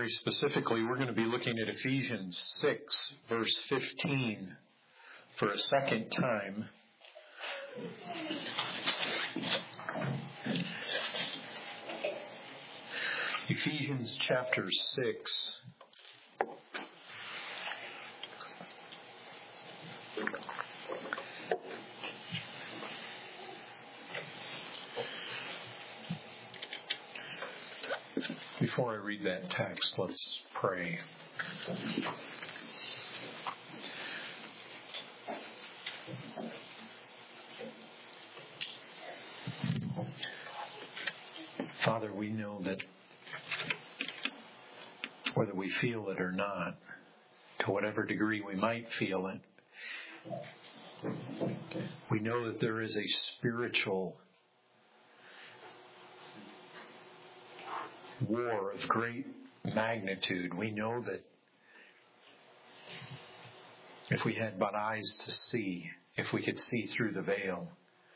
very specifically, we're going to be looking at Ephesians 6, verse 15 for a second time. Ephesians chapter 6. Before I read that text, let's pray. Father, we know that whether we feel it or not, to whatever degree we might feel it, we know that there is a spiritual war of great magnitude. We know that if we had but eyes to see, if we could see through the veil,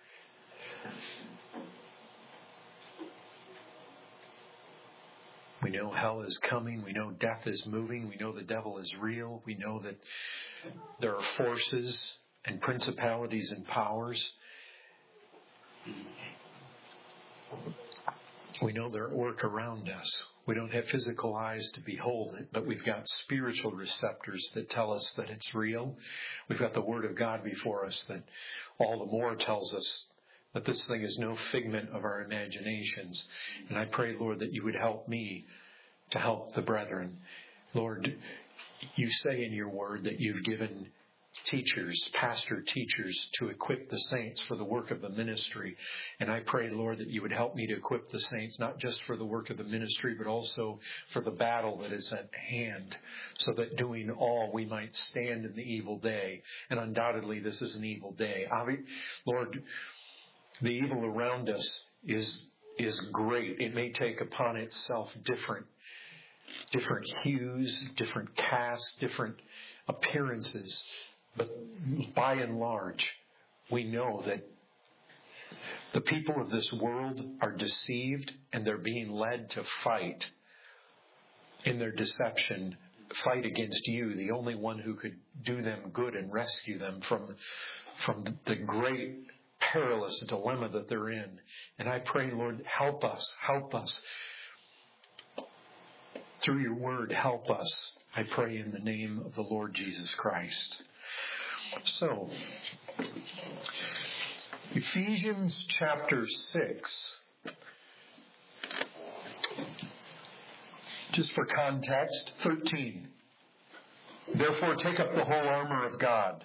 we know hell is coming. We know death is moving. We know the devil is real. We know that there are forces and principalities and powers. We know they're at work around us. We don't have physical eyes to behold it, but we've got spiritual receptors that tell us that it's real. We've got the Word of God before us that all the more tells us that this thing is no figment of our imaginations. And I pray, Lord, that you would help me to help the brethren. Lord, you say in your Word that you've given teachers, pastor teachers, to equip the saints for the work of the ministry. And I pray, Lord, that you would help me to equip the saints, not just for the work of the ministry, but also for the battle that is at hand, so that doing all we might stand in the evil day. And undoubtedly this is an evil day. Lord, the evil around us is great. It may take upon itself different hues, different casts, different appearances. But by and large, we know that the people of this world are deceived and they're being led to fight in their deception, fight against you, the only one who could do them good and rescue them from the great perilous dilemma that they're in. And I pray, Lord, help us. Through your word, help us. I pray in the name of the Lord Jesus Christ. So, Ephesians chapter 6. Just for context, 13. Therefore take up the whole armor of God.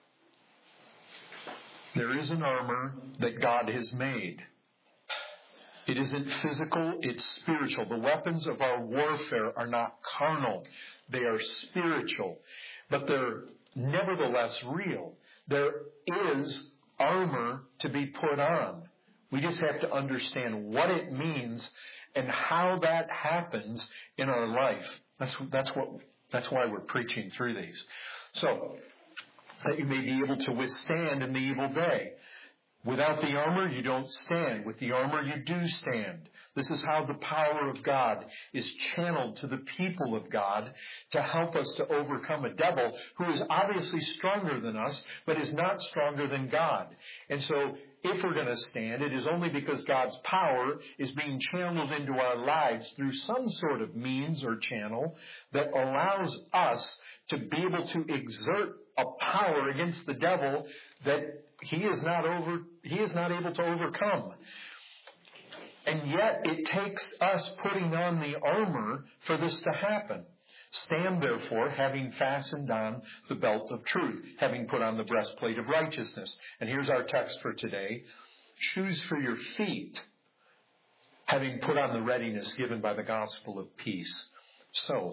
There is an armor that God has made. It isn't physical, it's spiritual. The weapons of our warfare are not carnal. They are spiritual. But they're nevertheless real. There is armor to be put on. We just have to understand what it means and how that happens in our life. That's why we're preaching through these. So, that you may be able to withstand in the evil day. Without the armor, you don't stand. With the armor, you do stand. This is how the power of God is channeled to the people of God to help us to overcome a devil who is obviously stronger than us, but is not stronger than God. And so, if we're going to stand, it is only because God's power is being channeled into our lives through some sort of means or channel that allows us to be able to exert a power against the devil that he is not able to overcome. And yet it takes us putting on the armor for this to happen. Stand therefore, having fastened on the belt of truth, having put on the breastplate of righteousness. And here's our text for today. Shoes for your feet, having put on the readiness given by the gospel of peace. So,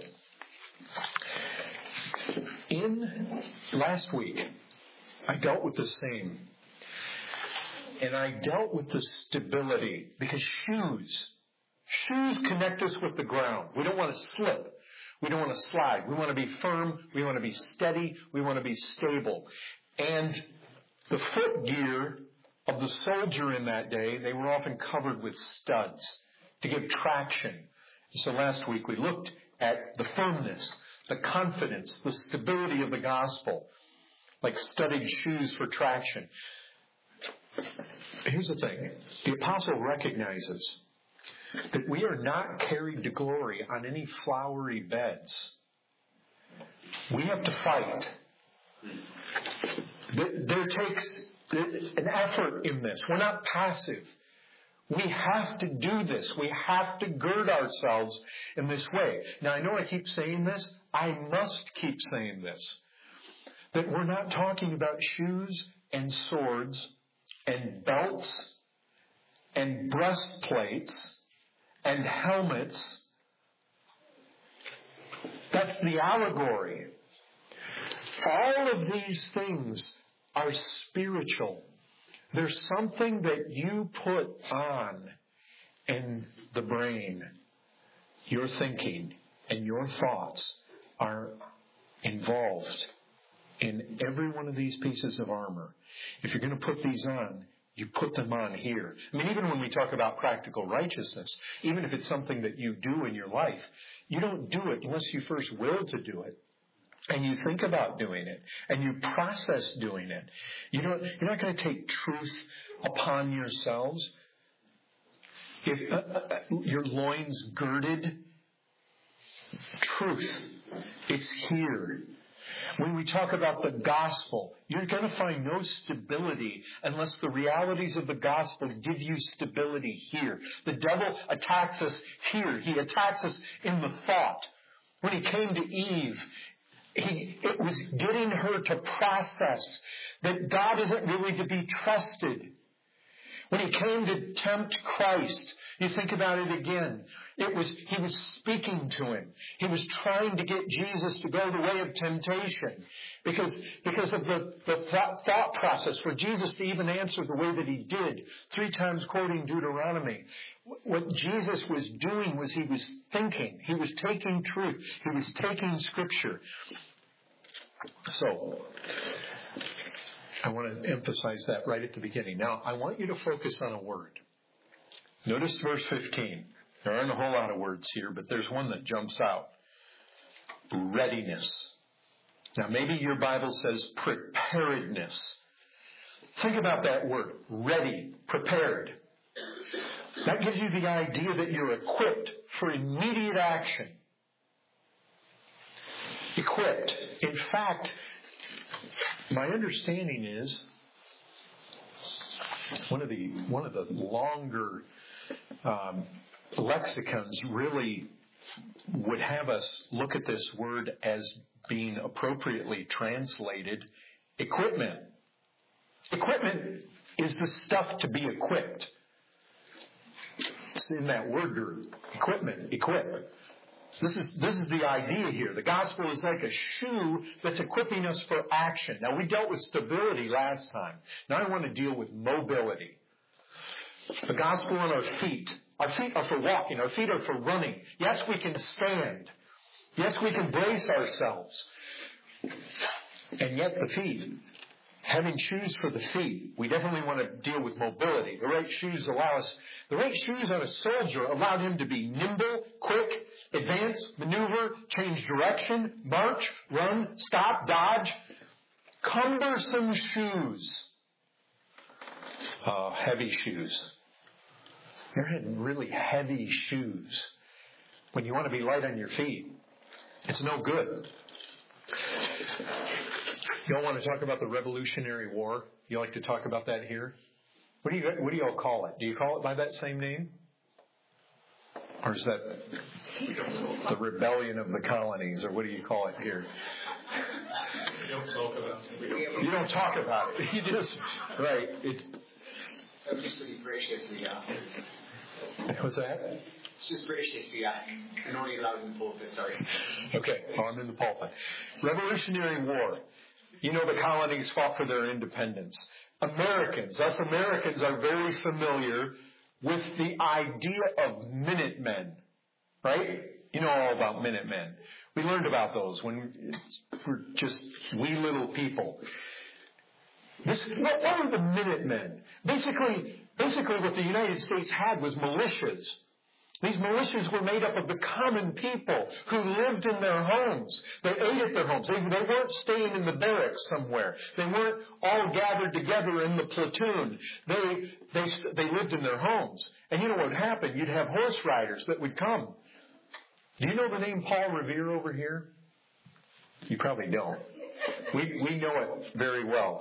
last week, I dealt with the same. And I dealt with the stability, because shoes connect us with the ground. We don't want to slip. We don't want to slide. We want to be firm. We want to be steady. We want to be stable. And the footgear of the soldier in that day, they were often covered with studs to give traction. So last week we looked at the firmness, the confidence, the stability of the gospel, like studded shoes for traction. Here's the thing. The apostle recognizes that we are not carried to glory on any flowery beds. We have to fight. There takes an effort in this. We're not passive. We have to do this. We have to gird ourselves in this way. Now, I know I keep saying this. I must keep saying this. That we're not talking about shoes and swords and belts and breastplates and helmets. That's the allegory. All of these things are spiritual. There's something that you put on in the brain. Your thinking and your thoughts are involved in every one of these pieces of armor. If you're going to put these on, you put them on here. I mean, even when we talk about practical righteousness, even if it's something that you do in your life, you don't do it unless you first will to do it. And you think about doing it, and you process doing it. You're not going to take truth upon yourselves. If your loins girded, truth, it's here. When we talk about the gospel, you're going to find no stability unless the realities of the gospel give you stability here. The devil attacks us here. He attacks us in the thought. When he came to Eve, it was getting her to process that God isn't really to be trusted. When he came to tempt Christ, you think about it again. He was speaking to him. He was trying to get Jesus to go the way of temptation because of the thought process for Jesus to even answer the way that he did, 3 times quoting Deuteronomy. What Jesus was doing was he was thinking. He was taking truth. He was taking Scripture. So, I want to emphasize that right at the beginning. Now, I want you to focus on a word. Notice verse 15. There aren't a whole lot of words here, but there's one that jumps out. Readiness. Now, maybe your Bible says preparedness. Think about that word. Ready, prepared. That gives you the idea that you're equipped for immediate action. Equipped. In fact, my understanding is one of the longer lexicons really would have us look at this word as being appropriately translated equipment. Equipment is the stuff to be equipped. It's in that word group. Equipment, equip. This is the idea here. The gospel is like a shoe that's equipping us for action. Now, we dealt with stability last time. Now I want to deal with mobility. The gospel on our feet. Our feet are for walking. Our feet are for running. Yes, we can stand. Yes, we can brace ourselves. And yet the feet, having shoes for the feet, we definitely want to deal with mobility. The right shoes on a soldier allowed him to be nimble, quick, advance, maneuver, change direction, march, run, stop, dodge. Cumbersome shoes. Heavy shoes. You're having really heavy shoes. When you want to be light on your feet, it's no good. You don't want to talk about the Revolutionary War? You like to talk about that here? What do you all call it? Do you call it by that same name? Or is that the rebellion of the colonies? Or what do you call it here? We don't talk about it. You don't talk about it. You just, right. That's just pretty gracious we got. What's that? It's just British history. I'm only allowed in the pulpit, sorry. Okay, I'm in the pulpit. Revolutionary War. You know the colonies fought for their independence. Us Americans are very familiar with the idea of Minutemen, right? You know all about Minutemen. We learned about those when we're just wee little people. What were the Minutemen? Basically what the United States had was militias. These militias were made up of the common people who lived in their homes. They ate at their homes. They weren't staying in the barracks somewhere. They weren't all gathered together in the platoon. They lived in their homes. And you know what would happen? You'd have horse riders that would come. Do you know the name Paul Revere over here? You probably don't. We know it very well.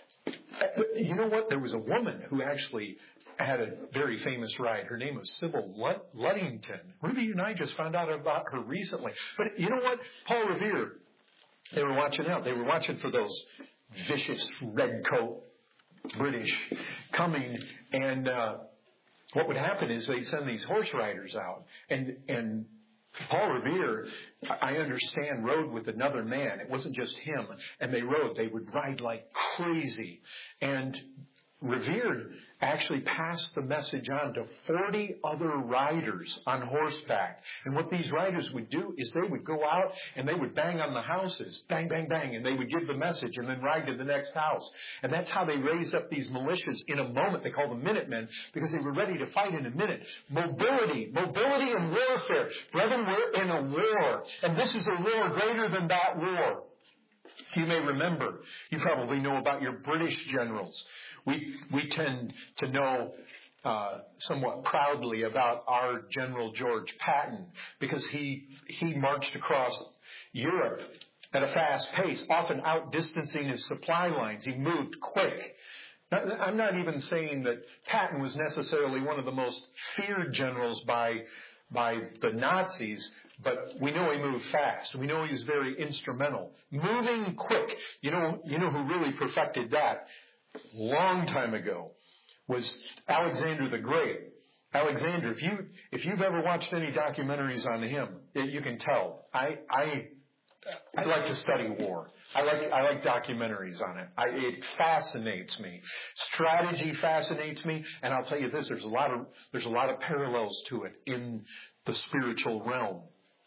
You know what? There was a woman who actually had a very famous ride. Her name was Sybil Luddington. Ruby and I just found out about her recently. But you know what? Paul Revere, they were watching out. They were watching for those vicious redcoat British coming. And what would happen is they'd send these horse riders out. And Paul Revere, I understand, rode with another man. It wasn't just him. And they rode. They would ride like crazy. And Revere actually passed the message on to 40 other riders on horseback. And what these riders would do is they would go out and they would bang on the houses. Bang, bang, bang. And they would give the message and then ride to the next house. And that's how they raised up these militias in a moment. They called them Minutemen because they were ready to fight in a minute. Mobility and warfare. Brethren, we're in a war. And this is a war greater than that war. You may remember, you probably know about your British generals. We tend to know somewhat proudly about our General George Patton because he marched across Europe at a fast pace, often outdistancing his supply lines. He moved quick. Now, I'm not even saying that Patton was necessarily one of the most feared generals by the Nazis, but we know he moved fast. We know he was very instrumental. Moving quick. You know who really perfected that long time ago was Alexander the Great. Alexander, if you've ever watched any documentaries on him, you can tell. I like to study war. I like documentaries on it. It fascinates me. Strategy fascinates me, and I'll tell you this: there's a lot of parallels to it in the spiritual realm.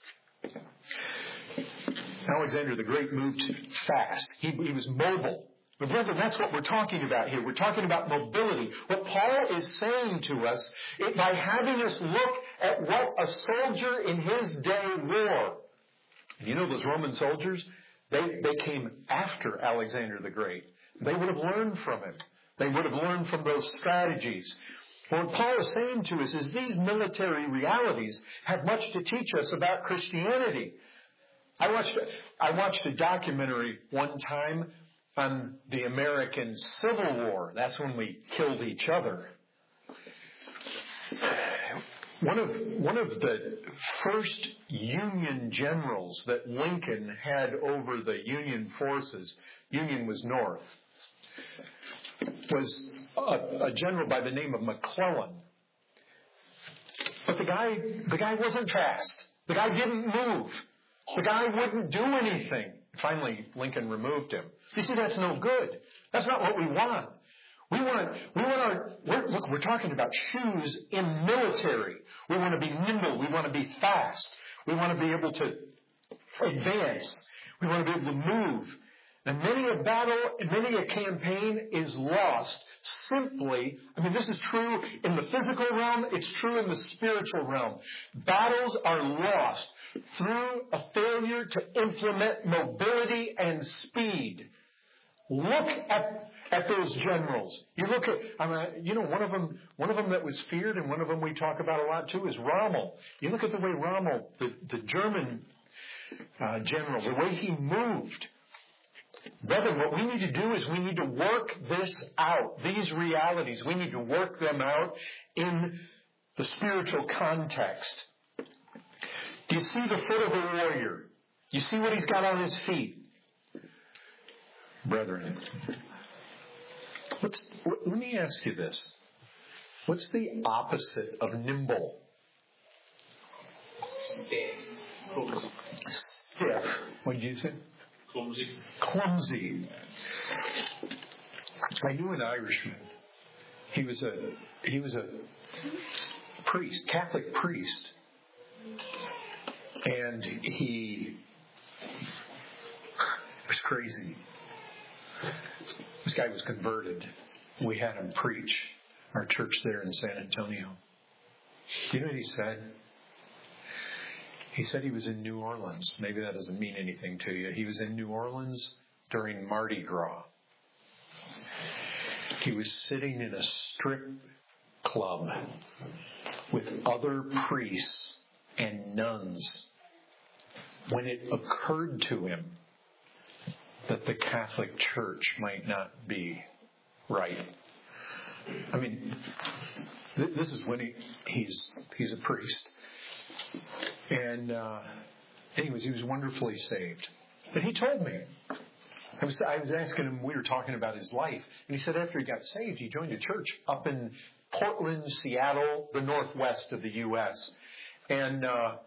Alexander the Great moved fast. He was mobile. But brethren, that's what we're talking about here. We're talking about mobility. What Paul is saying to us, by having us look at what a soldier in his day wore. You know those Roman soldiers? They came after Alexander the Great. They would have learned from him. They would have learned from those strategies. What Paul is saying to us is these military realities have much to teach us about Christianity. I watched a documentary one time on the American Civil War. That's when we killed each other. One of the first Union generals that Lincoln had over the Union forces, Union was North, was a general by the name of McClellan. But the guy wasn't fast. The guy didn't move. The guy wouldn't do anything. Finally, Lincoln removed him. You see, that's no good. That's not what we want. We're talking about shoes in military. We want to be nimble. We want to be fast. We want to be able to advance. We want to be able to move. And many a battle and many a campaign is lost simply, this is true in the physical realm, it's true in the spiritual realm. Battles are lost through a failure to implement mobility and speed. Look at those generals. You look at, one of them that was feared and one of them we talk about a lot too is Rommel. You look at the way Rommel, the German general, the way he moved. Brethren, what we need to do is we need to work this out. These realities, we need to work them out in the spiritual context. Do you see the foot of a warrior? Do you see what he's got on his feet? Brethren, let me ask you this. What's the opposite of nimble? Stiff. What did you say? Clumsy. I knew an Irishman. He was a priest, Catholic priest. And he was crazy. This guy was converted. We had him preach our church there in San Antonio. You know what he said? He said he was in New Orleans. Maybe that doesn't mean anything to you. He was in New Orleans during Mardi Gras. He was sitting in a strip club with other priests and nuns when it occurred to him that the Catholic Church might not be right. I mean, this is when he's a priest. And anyways, he was wonderfully saved. But he told me, I was asking him, we were talking about his life, and he said after he got saved, he joined a church up in Portland, Seattle, the northwest of the U.S. And I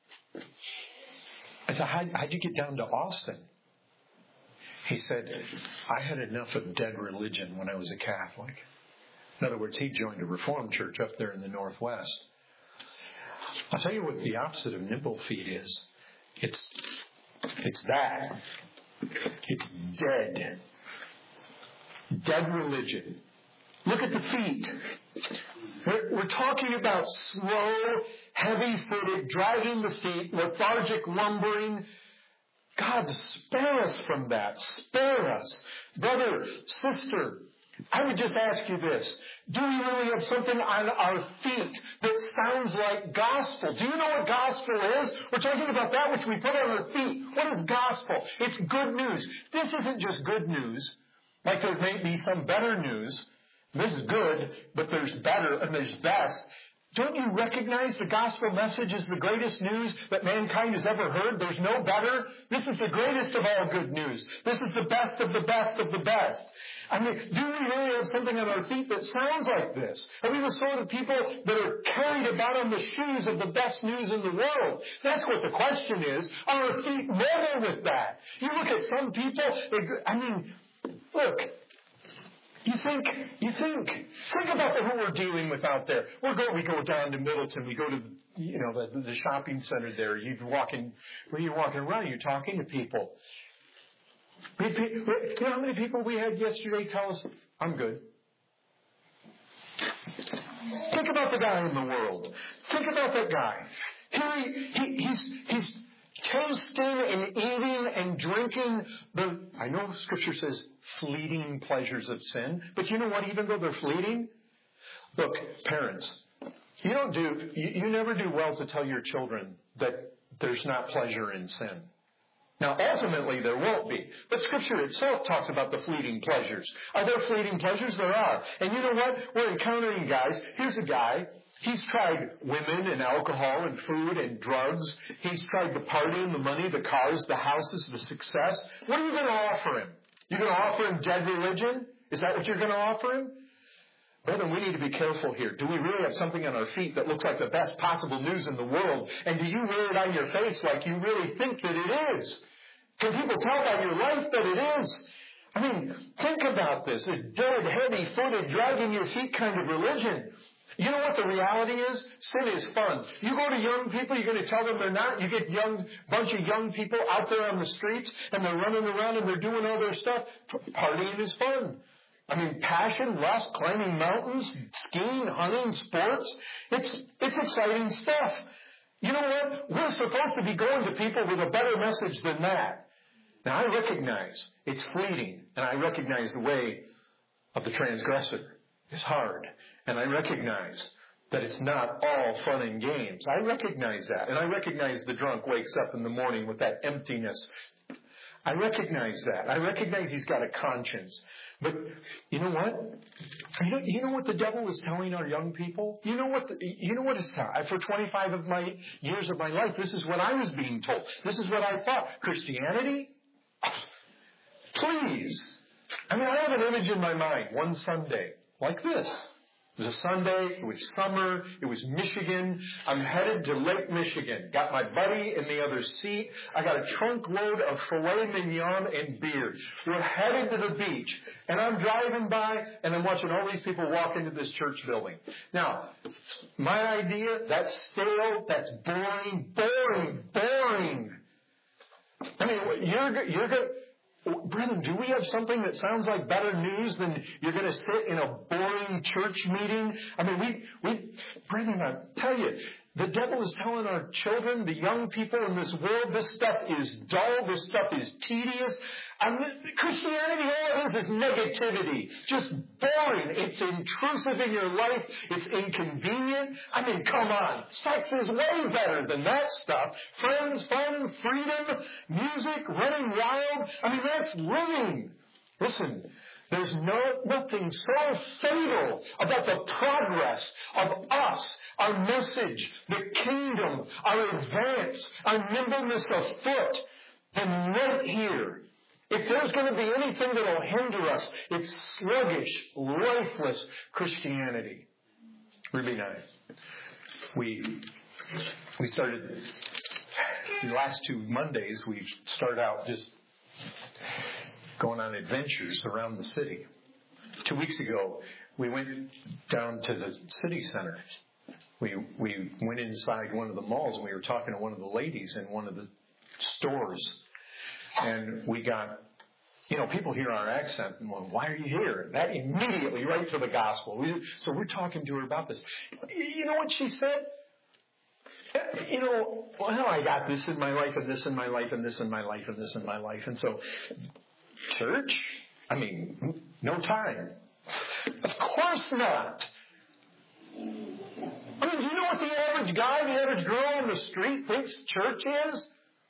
said, how'd you get down to Austin? He said, I had enough of dead religion when I was a Catholic. In other words, he joined a Reformed church up there in the northwest. I'll tell you what the opposite of nimble feet is. It's that. It's dead. Dead religion. Look at the feet. We're talking about slow, heavy-footed, dragging the feet, lethargic, lumbering. God, spare us from that. Spare us. Brother, sister, I would just ask you this. Do we really have something on our feet that sounds like gospel? Do you know what gospel is? We're talking about that which we put on our feet. What is gospel? It's good news. This isn't just good news, like there may be some better news. This is good, but there's better and there's best. Don't you recognize the gospel message is the greatest news that mankind has ever heard? There's no better. This is the greatest of all good news. This is the best of the best of the best. I mean, do we really have something on our feet that sounds like this? Are we the sort of people that are carried about on the shoes of the best news in the world? That's what the question is. Are our feet level with that? You look at some people, look, you think about who we're dealing with out there. We go down to Middleton. We go to the shopping center there. You're walking around. You're talking to people. You know how many people we had yesterday tell us, "I'm good." Think about the guy in the world. Think about that guy. He's tasting and eating and drinking I know Scripture says fleeting pleasures of sin, but you know what? Even though they're fleeting, look, parents, you never do well to tell your children that there's not pleasure in sin. Now, ultimately, there won't be. But Scripture itself talks about the fleeting pleasures. Are there fleeting pleasures? There are. And you know what? We're encountering guys. Here's a guy. He's tried women and alcohol and food and drugs. He's tried the party and the money, the cars, the houses, the success. What are you going to offer him? You're going to offer him dead religion? Is that what you're going to offer him? Brother, we need to be careful here. Do we really have something on our feet that looks like the best possible news in the world? And do you wear it on your face like you really think that it is? Can people tell by your life that it is? I mean, think about this. A dead, heavy-footed, dragging your feet kind of religion. You know what the reality is? Sin is fun. You go to young people, you're going to tell them they're not. You get bunch of young people out there on the streets, and they're running around and they're doing all their stuff. Partying is fun. I mean, passion, lust, climbing mountains, skiing, hunting, sports. It's exciting stuff. You know what? We're supposed to be going to people with a better message than that. Now, I recognize it's fleeting, and I recognize the way of the transgressor is hard, and I recognize that it's not all fun and games. I recognize that, and I recognize the drunk wakes up in the morning with that emptiness. I recognize that. I recognize he's got a conscience. But you know what? You know what the devil is telling our young people? You know what it's for 25 of my years of my life, this is what I was being told. This is what I thought. Christianity? Please. I mean, I have an image in my mind one Sunday like this. It was a Sunday. It was summer. It was Michigan. I'm headed to Lake Michigan. Got my buddy in the other seat. I got a trunk load of filet mignon and beer. We're headed to the beach. And I'm driving by, and I'm watching all these people walk into this church building. Now, my idea, that's stale, that's boring. I mean, Brethren, do we have something that sounds like better news than you're going to sit in a boring church meeting? I mean, brethren, I tell you, the devil is telling our children, the young people in this world, this stuff is dull, this stuff is tedious. Christianity, all it is negativity. Just boring. It's intrusive in your life. It's inconvenient. I mean, come on. Sex is way better than that stuff. Friends, fun, freedom, music, running wild. I mean, that's living. Listen, there's nothing so fatal about the progress of us, our message, the kingdom, our advance, our nimbleness of foot, than right here. If there's going to be anything that will hinder us, it's sluggish, lifeless Christianity. Really nice. We started, the last 2 Mondays, we started out just going on adventures around the city. 2 weeks ago, we went down to the city center. We went inside one of the malls and we were talking to one of the ladies in one of the stores. And we got, people hear our accent and well, why are you here? That immediately right to the gospel. So we're talking to her about this. You know what she said? Well, I got this in my life and this in my life and this in my life and this in my life. And so, church? I mean, no time. Of course not. I mean, do you know what the average guy, the average girl on the street thinks church is?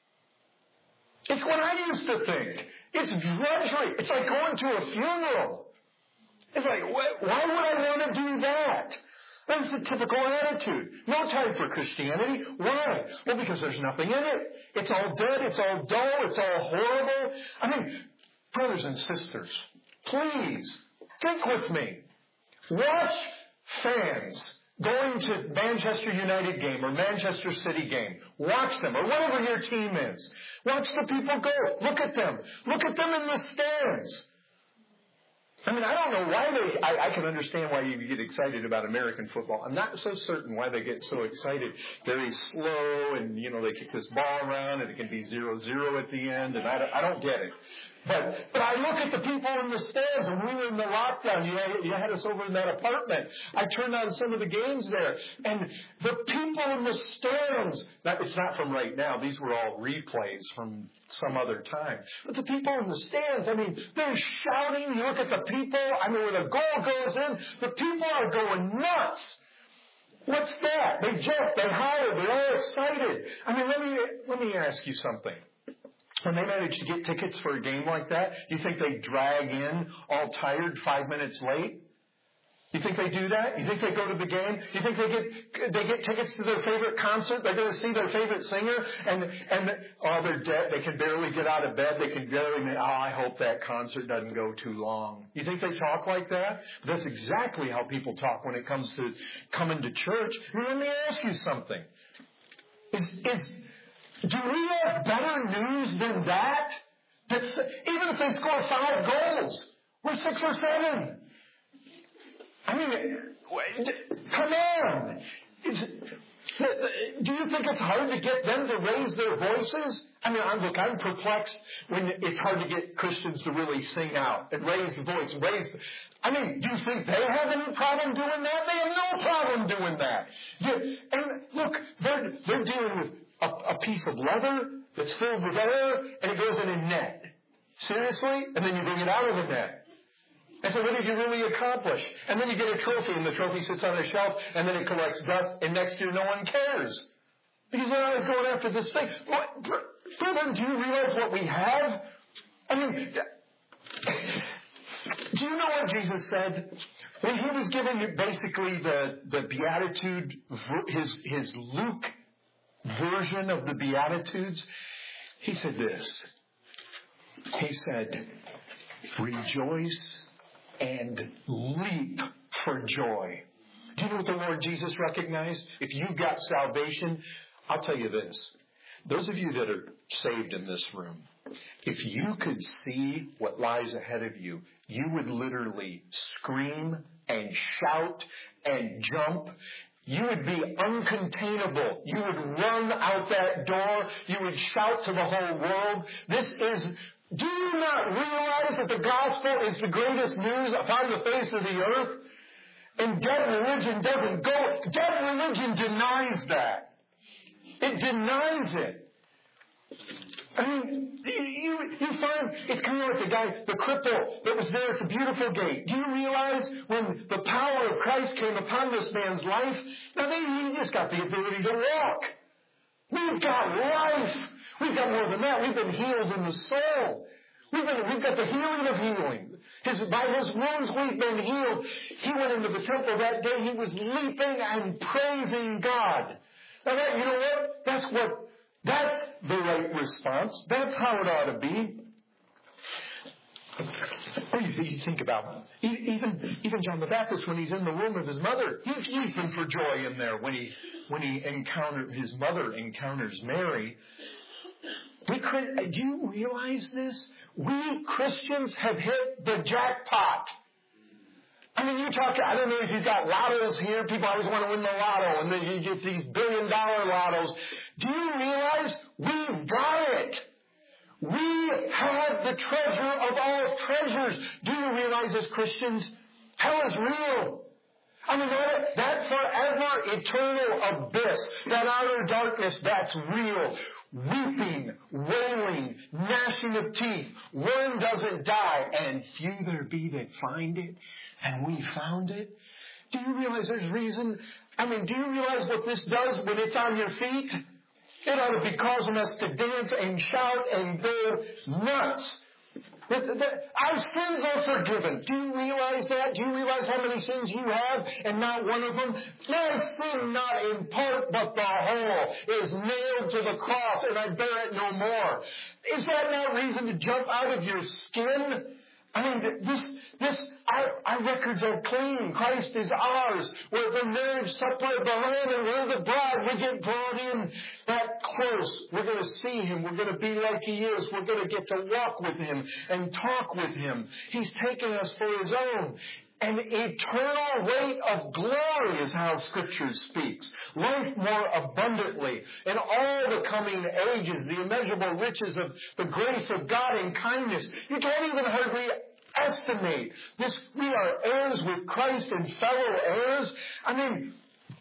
It's what I used to think. It's drudgery. It's like going to a funeral. It's like, why would I want to do that? That's the typical attitude. No time for Christianity. Why? Well, because there's nothing in it. It's all dead. It's all dull. It's all horrible. I mean, brothers and sisters, please think with me. Watch fans going to Manchester United game or Manchester City game. Watch them, or whatever your team is. Watch the people go. Look at them. Look at them in the stands. I mean, I don't know why I can understand why you get excited about American football. I'm not so certain why they get so excited. Very slow, and, they kick this ball around, and it can be 0-0 at the end, and I don't get it. But I look at the people in the stands, and we were in the lockdown. You had us over in that apartment. I turned on some of the games there, and the people in the stands, it's not from right now. These were all replays from some other time. But the people in the stands, I mean, they're shouting. You look at the people, I mean, when the goal goes in, the people are going nuts. What's that? They jump, they holler, they're all excited. I mean, let me ask you something. When they manage to get tickets for a game like that, you think they drag in all tired 5 minutes late? You think they do that? You think they go to the game? You think they get tickets to their favorite concert? They're going to see their favorite singer, and they're dead. They can barely get out of bed. They can barely. I hope that concert doesn't go too long. You think they talk like that? That's exactly how people talk when it comes to coming to church. Let me ask you something. Do we have better news than that? Even if they score 5 goals, we're 6 or 7. I mean, come on. Do you think it's hard to get them to raise their voices? I mean, I'm perplexed when it's hard to get Christians to really sing out and raise the voice. I mean, do you think they have any problem doing that? They have no problem doing that. And look, they're dealing with a piece of leather that's filled with air, and it goes in a net. Seriously? And then you bring it out of the net. And so what did you really accomplish? And then you get a trophy, and the trophy sits on a shelf, and then it collects dust, and next year no one cares. Because they're always going after this thing. Brethren, do you realize what we have? I mean, do you know what Jesus said? When he was giving basically the Beatitude, his Luke version of the Beatitudes, he said this. He said, rejoice and leap for joy. Do you know what the Lord Jesus recognized? If you've got salvation, I'll tell you this. Those of you that are saved in this room, if you could see what lies ahead of you, you would literally scream and shout and jump. You would be uncontainable. You would run out that door. You would shout to the whole world. This is Do you not realize that the gospel is the greatest news upon the face of the earth? And dead religion doesn't go. Dead religion denies that. It denies it. I mean, you find it's kind of like the guy, the cripple that was there at the Beautiful Gate. Do you realize when the power of Christ came upon this man's life? Now, he just got the ability to walk. We've got life. We've got more than that. We've been healed in the soul. We've got the healing of healing. By His wounds we've been healed. He went into the temple that day. He was leaping and praising God. Now, you know what? That's the right response. That's how it ought to be. You think about even John the Baptist when he's in the womb of his mother, he's leaping for joy in there when his mother encounters Mary. Do you realize this? We Christians have hit the jackpot. I mean, I don't know if you've got lottos here. People always want to win the lotto, and then you get these billion-dollar lottos. Do you realize we've got it? We have the treasure of all treasures. Do you realize as Christians, hell is real? I mean, that forever eternal abyss, that outer darkness, that's real. Weeping, wailing, gnashing of teeth. Worm doesn't die, and few there be that find it, and we found it. Do you realize there's reason? I mean, do you realize what this does when it's on your feet? It ought to be causing us to dance and shout and go nuts. Our sins are forgiven. Do you realize that? Do you realize how many sins you have and not one of them? My sin, not in part, but the whole, is nailed to the cross, and I bear it no more. Is that not reason to jump out of your skin? I mean, our records are clean. Christ is ours. We're the marriage supper of the Lamb, and we're the bride. We get brought in that close. We're going to see Him. We're going to be like He is. We're going to get to walk with Him and talk with Him. He's taken us for His own. An eternal weight of glory is how Scripture speaks. Life more abundantly. In all the coming ages, the immeasurable riches of the grace of God and kindness. You can't even hardly estimate this. We are heirs with Christ and fellow heirs. I mean,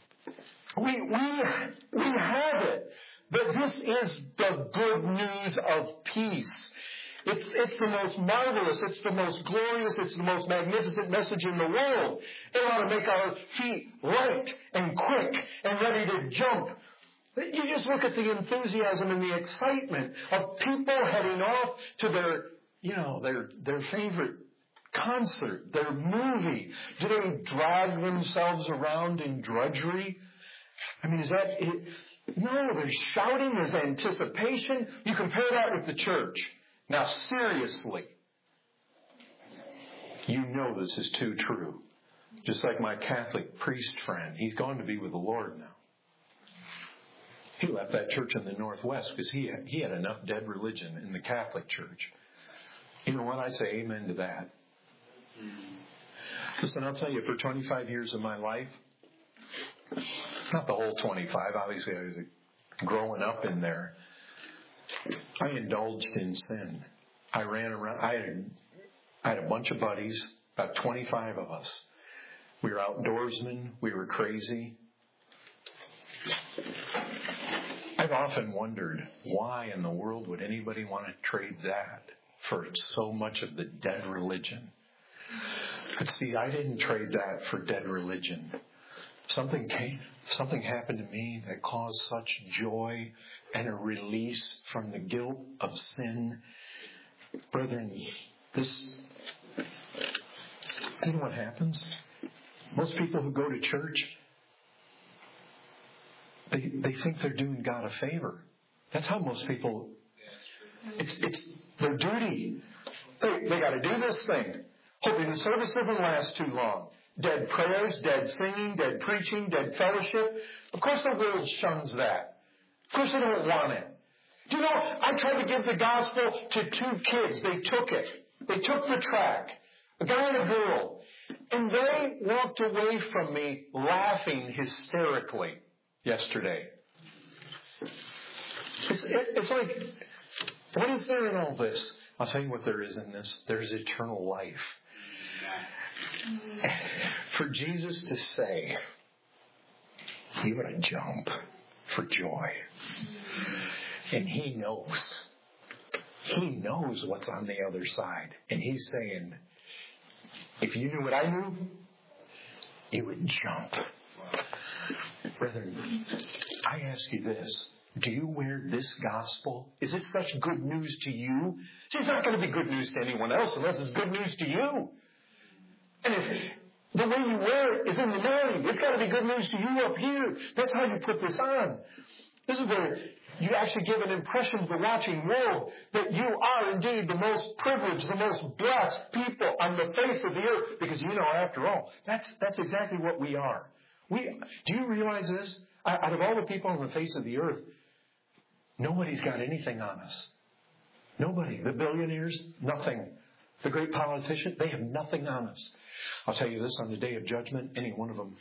we have it. But this is the good news of peace. It's the most marvelous, it's the most glorious, it's the most magnificent message in the world. It ought to make our feet light and quick and ready to jump. You just look at the enthusiasm and the excitement of people heading off to their favorite concert, their movie. Do they drag themselves around in drudgery? I mean, is that it? No, there's shouting, there's anticipation. You compare that with the church. Now, seriously, you know this is too true. Just like my Catholic priest friend, he's gone to be with the Lord now. He left that church in the Northwest because he had enough dead religion in the Catholic Church. You know what? I say amen to that. Listen, I'll tell you, for 25 years of my life, not the whole 25, obviously I was growing up in there, I indulged in sin. I ran around. I had a bunch of buddies, about 25 of us. We were outdoorsmen. We were crazy. I've often wondered, why in the world would anybody want to trade that for so much of the dead religion? But see, I didn't trade that for dead religion. Something happened to me that caused such joy and a release from the guilt of sin. Brethren, you know what happens? Most people who go to church, they think they're doing God a favor. That's how most people, it's their duty. They got to do this thing. Hoping the service doesn't last too long. Dead prayers, dead singing, dead preaching, dead fellowship. Of course the world shuns that. Of course they don't want it. Do you know, I tried to give the gospel to 2 kids. They took it. They took the track. A guy and a girl. And they walked away from me laughing hysterically yesterday. It's like, what is there in all this? I'll tell you what there is in this. There's eternal life. For Jesus to say, you got to jump for joy. And He knows. He knows what's on the other side. And He's saying, if you knew what I knew, you would jump. Brethren, I ask you this. Do you wear this gospel? Is it such good news to you? See, it's not going to be good news to anyone else unless it's good news to you. And if the way you wear it is in the mind, it's got to be good news to you up here. That's how you put this on. This is where you actually give an impression to the watching world that you are indeed the most privileged, the most blessed people on the face of the earth. Because after all, that's exactly what we are. Do you realize this? Out of all the people on the face of the earth, nobody's got anything on us. Nobody. The billionaires, nothing. The great politicians, they have nothing on us. I'll tell you this, on the day of judgment, any one of them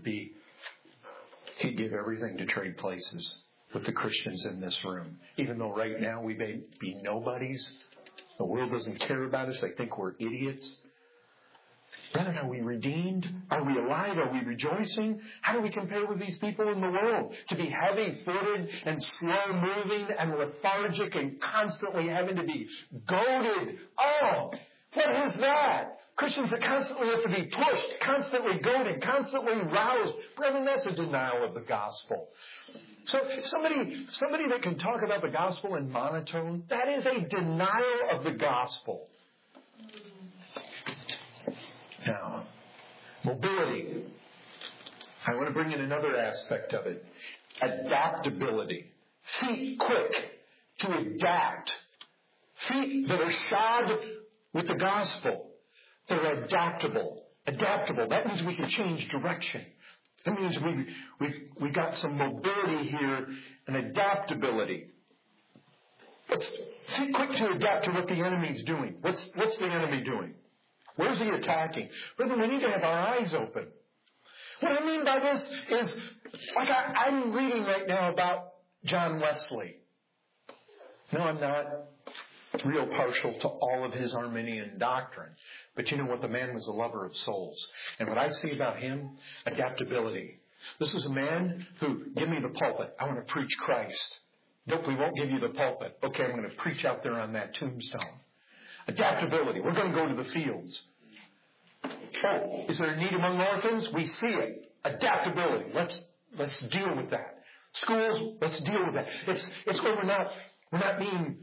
he'd give everything to trade places with the Christians in this room. Even though right now we may be nobodies. The world doesn't care about us. They think we're idiots. Brethren, are we redeemed? Are we alive? Are we rejoicing? How do we compare with these people in the world? To be heavy-footed and slow-moving and lethargic and constantly having to be goaded. Oh, what is that? Christians that constantly have to be pushed, constantly goaded, constantly roused. Brethren, that's a denial of the gospel. So somebody that can talk about the gospel in monotone, that is a denial of the gospel. Now, mobility. I want to bring in another aspect of it. Adaptability. Feet quick to adapt. Feet that are shod with the gospel. They're adaptable. Adaptable. That means we can change direction. That means we got some mobility here and adaptability. Feet quick to adapt to what the enemy's doing. What's the enemy doing? Where's he attacking? Brethren, we need to have our eyes open. What I mean by this is, like I'm reading right now about John Wesley. No, I'm not real partial to all of his Arminian doctrine. But you know what? The man was a lover of souls. And what I see about him, adaptability. This is a man who, give me the pulpit. I want to preach Christ. Nope, we won't give you the pulpit. Okay, I'm going to preach out there on that tombstone. Adaptability. We're going to go to the fields. Oh, is there a need among orphans? We see it. Adaptability. Let's deal with that. Schools, let's deal with that. It's where we're not being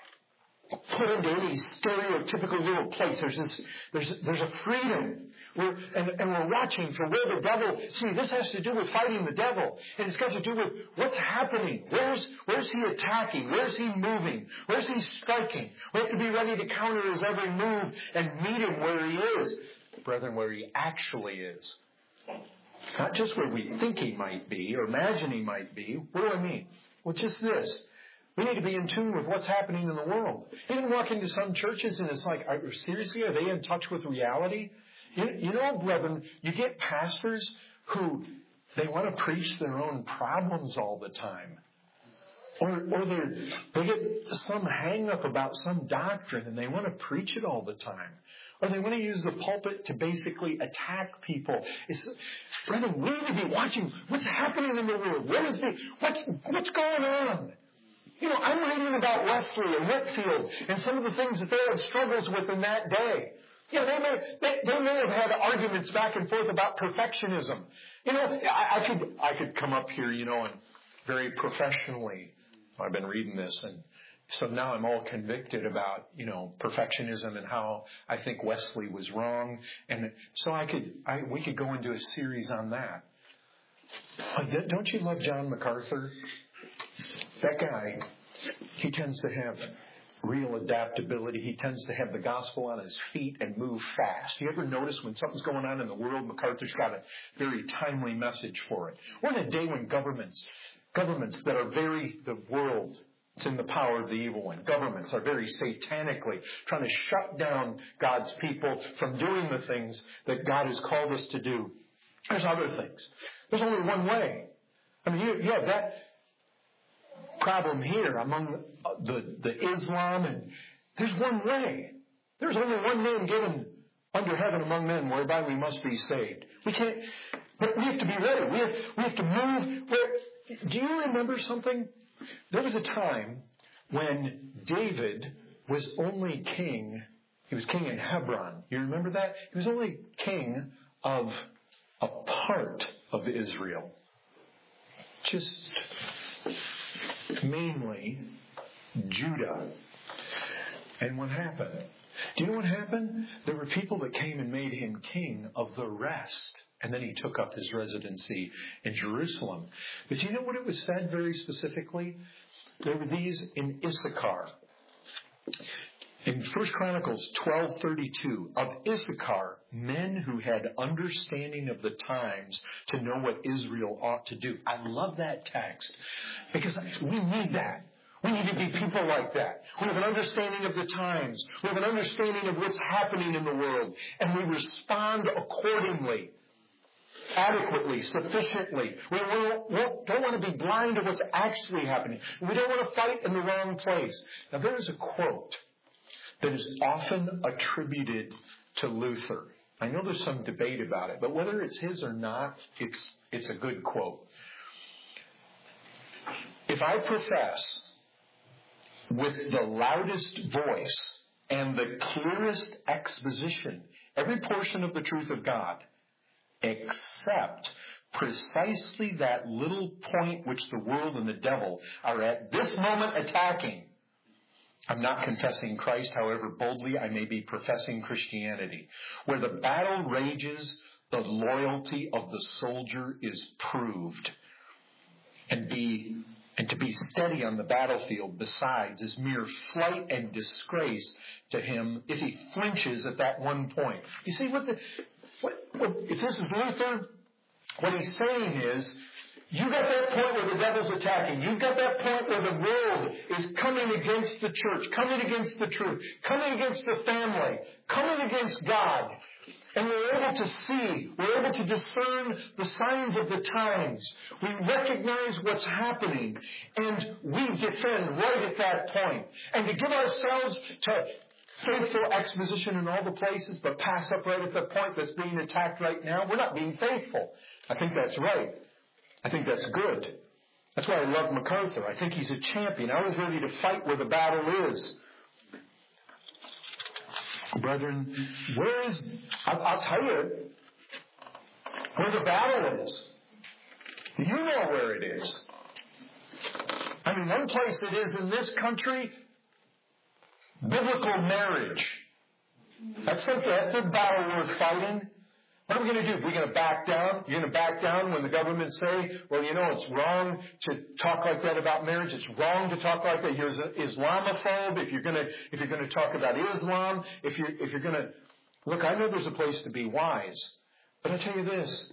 put into any stereotypical little place. There's a freedom. We're watching for where the devil. See, this has to do with fighting the devil, and it's got to do with what's happening. Where's he attacking? Where's he moving? Where's he striking? We have to be ready to counter his every move and meet him where he is, brethren, where he actually is. Not just where we think he might be or imagine he might be. What do I mean? Well, just this. We need to be in tune with what's happening in the world. You can walk into some churches and it's like, seriously, are they in touch with reality? You know, brethren, you get pastors who they want to preach their own problems all the time. Or they get some hang-up about some doctrine and they want to preach it all the time. Or they want to use the pulpit to basically attack people. Brethren, we need to be watching what's happening in the world. What's going on? You know, I'm reading about Wesley and Whitefield and some of the things that they had struggles with in that day. You know, they may have had arguments back and forth about perfectionism. You know, I could come up here, you know, and very professionally, I've been reading this, and so now I'm all convicted about, you know, perfectionism and how I think Wesley was wrong. And so we could go into a series on that. Don't you love John MacArthur? That guy, he tends to have real adaptability. He tends to have the gospel on his feet and move fast. You ever notice when something's going on in the world, MacArthur's got a very timely message for it. We're in a day when governments that are the world, it's in the power of the evil one. Governments are very satanically trying to shut down God's people from doing the things that God has called us to do. There's other things. There's only one way. I mean, you have that problem here among the Islam There's one way. There's only one name given under heaven among men whereby we must be saved. We can't, but we have to be ready. We have to move. Do you remember something? There was a time when David was only king. He was king in Hebron. You remember that? He was only king of a part of Israel. Just mainly Judah. And what happened? Do you know what happened? There were people that came and made him king of the rest. And then he took up his residency in Jerusalem. But do you know what it was said very specifically? There were these in Issachar. In 1 Chronicles 12:32, of Issachar, men who had understanding of the times to know what Israel ought to do. I love that text because we need that. We need to be people like that. We have an understanding of the times. We have an understanding of what's happening in the world. And we respond accordingly, adequately, sufficiently. We don't want to be blind to what's actually happening. We don't want to fight in the wrong place. Now, there is a quote that is often attributed to Luther. I know there's some debate about it, but whether it's his or not, it's a good quote. If I profess with the loudest voice and the clearest exposition every portion of the truth of God, except precisely that little point which the world and the devil are at this moment attacking, I'm not confessing Christ, however boldly I may be professing Christianity. Where the battle rages, the loyalty of the soldier is proved. And to be steady on the battlefield, besides, is mere flight and disgrace to him if he flinches at that one point. You see, if this is Luther, what he's saying is, you got that point where the devil's attacking. You've got that point where the world is coming against the church, coming against the truth, coming against the family, coming against God. And we're able to see, we're able to discern the signs of the times. We recognize what's happening, and we defend right at that point. And to give ourselves to faithful exposition in all the places, but pass up right at the point that's being attacked right now, we're not being faithful. I think that's right. I think that's good. That's why I love MacArthur. I think he's a champion. I was ready to fight where the battle is. Brethren, I'll tell you where the battle is. You know where it is. I mean, one place it is in this country, biblical marriage. That's a battle worth fighting. What are we going to do? We're going to back down? You're going to back down when the government say, well, it's wrong to talk like that about marriage. It's wrong to talk like that. You're Islamophobe if you're going to talk about Islam. If you're going to look, I know there's a place to be wise, but I tell you this: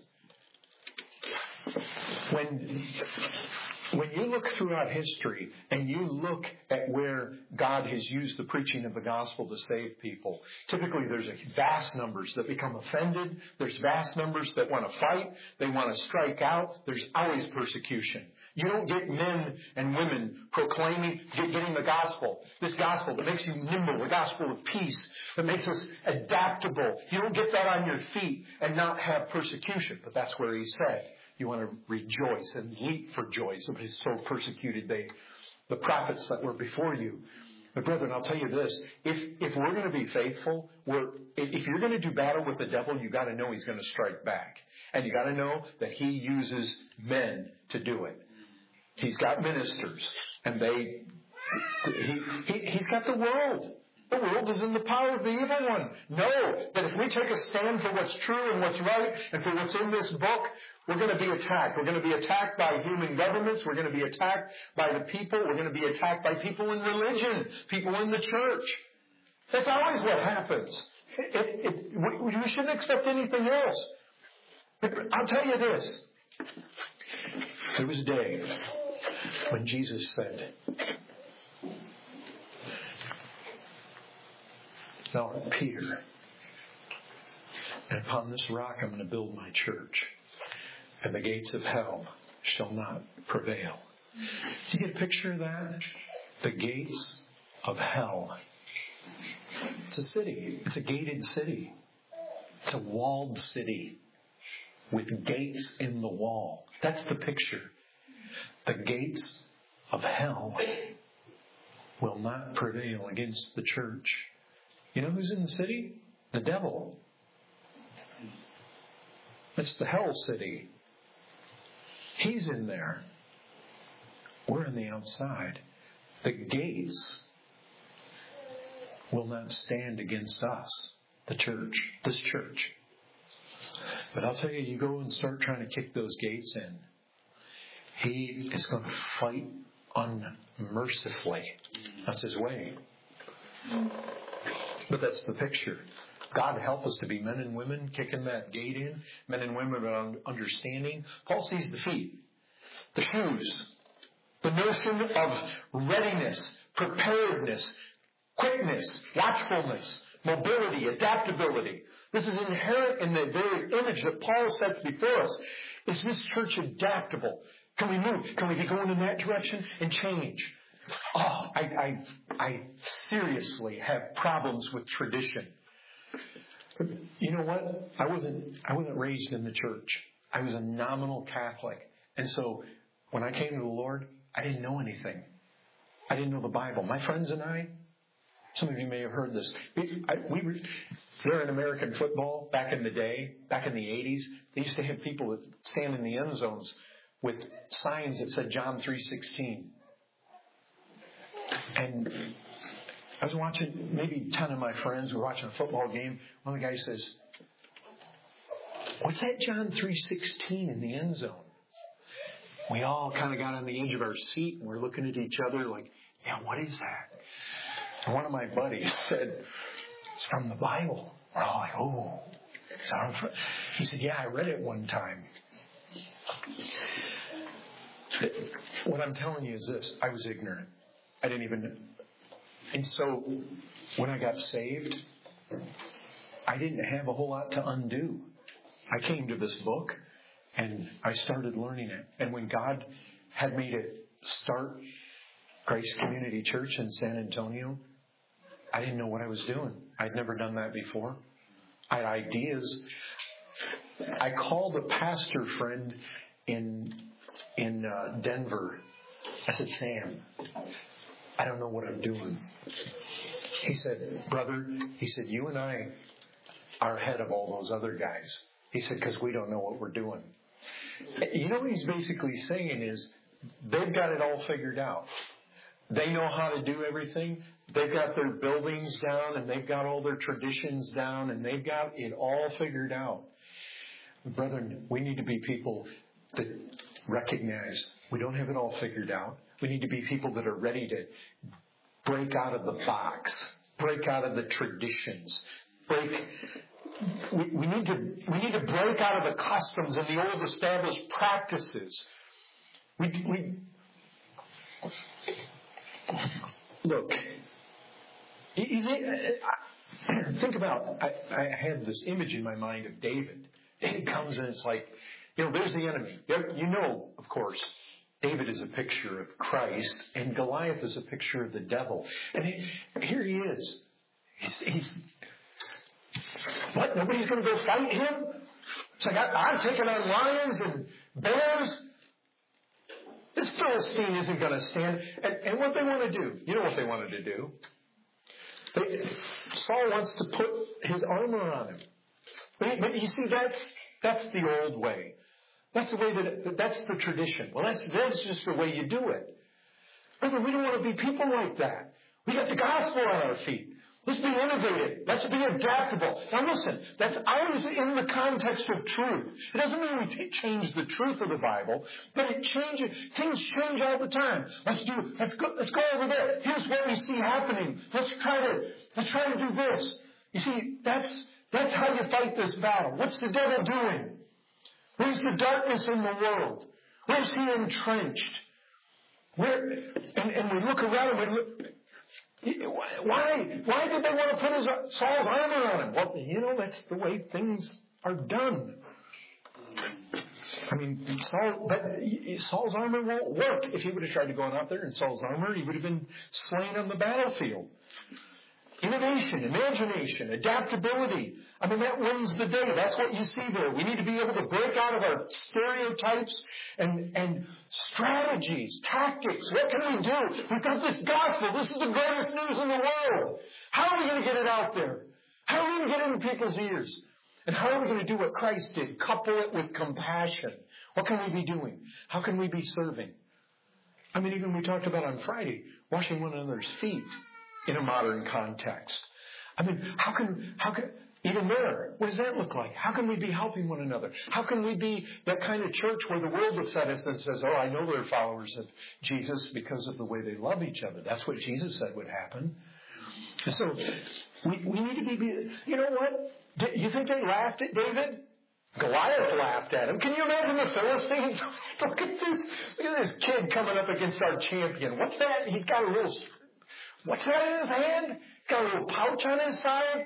when you look throughout history and you look at where God has used the preaching of the gospel to save people, typically there's vast numbers that become offended. There's vast numbers that want to fight. They want to strike out. There's always persecution. You don't get men and women getting the gospel, this gospel that makes you nimble, the gospel of peace, that makes us adaptable. You don't get that on your feet and not have persecution. But that's where he said, you want to rejoice and leap for joy. Somebody so persecuted the prophets that were before you. But brethren, I'll tell you this. If we're going to be faithful, if you're going to do battle with the devil, you got to know he's going to strike back. And you got to know that he uses men to do it. He's got ministers. And he's got the world. The world is in the power of the evil one. Know that if we take a stand for what's true and what's right and for what's in this book, we're going to be attacked. We're going to be attacked by human governments. We're going to be attacked by the people. We're going to be attacked by people in religion, people in the church. That's always what happens. We shouldn't expect anything else. But I'll tell you this. There was a day when Jesus said, "Thou art Peter, and upon this rock I'm going to build my church, and the gates of hell shall not prevail." Do you get a picture of that? The gates of hell It's a city. It's a gated city. It's a walled city with gates in the wall. That's the picture. The gates of hell will not prevail against the church. You know who's in the city? The devil. It's the hell city. He's in there. We're on the outside. The gates will not stand against us, the church, this church. But I'll tell you, you go and start trying to kick those gates in, he is going to fight unmercifully. That's his way. But that's the picture. God help us to be men and women kicking that gate in, men and women of understanding. Paul sees the feet, the shoes, the notion of readiness, preparedness, quickness, watchfulness, mobility, adaptability. This is inherent in the very image that Paul sets before us. Is this church adaptable? Can we move? Can we be going in that direction and change? Oh, I seriously have problems with tradition. But you know what? I wasn't raised in the church. I was a nominal Catholic. And so when I came to the Lord, I didn't know anything. I didn't know the Bible. My friends and I, some of you may have heard this. There in American football, back in the day, back in the 80s, they used to have people that stand in the end zones with signs that said John 3:16. And I was watching, maybe 10 of my friends were watching a football game. One of the guys says, "What's that John 3:16 in the end zone?" We all kind of got on the edge of our seat and we're looking at each other like, "Yeah, what is that?" And one of my buddies said, "It's from the Bible." We're all like, "Oh." He said, "Yeah, I read it one time." What I'm telling you is this. I was ignorant. I didn't even... And so, when I got saved, I didn't have a whole lot to undo. I came to this book, and I started learning it. And when God had me to start Grace Community Church in San Antonio, I didn't know what I was doing. I'd never done that before. I had ideas. I called a pastor friend in Denver. I said, "Sam, I don't know what I'm doing." He said, "Brother," he said, "you and I are ahead of all those other guys." He said, "Because we don't know what we're doing." You know what he's basically saying is, they've got it all figured out. They know how to do everything. They've got their buildings down and they've got all their traditions down and they've got it all figured out. Brethren, we need to be people that recognize we don't have it all figured out. We need to be people that are ready to break out of the box, break out of the traditions, we need to break out of the customs and the old established practices. Look, think about, I had this image in my mind of David. David comes and it's like, there's the enemy. Of course, David is a picture of Christ and Goliath is a picture of the devil. And here he is. He's what? Nobody's going to go fight him? It's like, I'm taking on lions and bears. This Philistine isn't going to stand. And what they want to do, you know what they wanted to do? Saul wants to put his armor on him. But you see, that's the old way. That's the way that's the tradition. Well, that's just the way you do it. Brother, we don't want to be people like that. We got the gospel on our feet. Let's be innovative. Let's be adaptable. Now listen, that's always in the context of truth. It doesn't mean we change the truth of the Bible, but it changes. Things change all the time. Let's go over there. Here's what we see happening. Let's try to do this. You see, that's how you fight this battle. What's the devil doing? Where's the darkness in the world? Where's he entrenched? And we look around and we look. Why did they want to put Saul's armor on him? Well, that's the way things are done. I mean, Saul's armor won't work. If he would have tried to go out there in Saul's armor, he would have been slain on the battlefield. Innovation, imagination, adaptability. I mean, that wins the day. That's what you see there. We need to be able to break out of our stereotypes and strategies, tactics. What can we do? We've got this gospel. This is the greatest news in the world. How are we going to get it out there? How are we going to get it into people's ears? And how are we going to do what Christ did? Couple it with compassion. What can we be doing? How can we be serving? I mean, even we talked about on Friday, washing one another's feet in a modern context. I mean, how can, even there, what does that look like? How can we be helping one another? How can we be that kind of church where the world looks at us and says, oh, I know they're followers of Jesus because of the way they love each other. That's what Jesus said would happen. And so, we need to be, you know what? You think they laughed at David? Goliath laughed at him. Can you imagine the Philistines? Look at this kid coming up against our champion. What's that? He's got a little, what's that in his hand? He's got a little pouch on his side.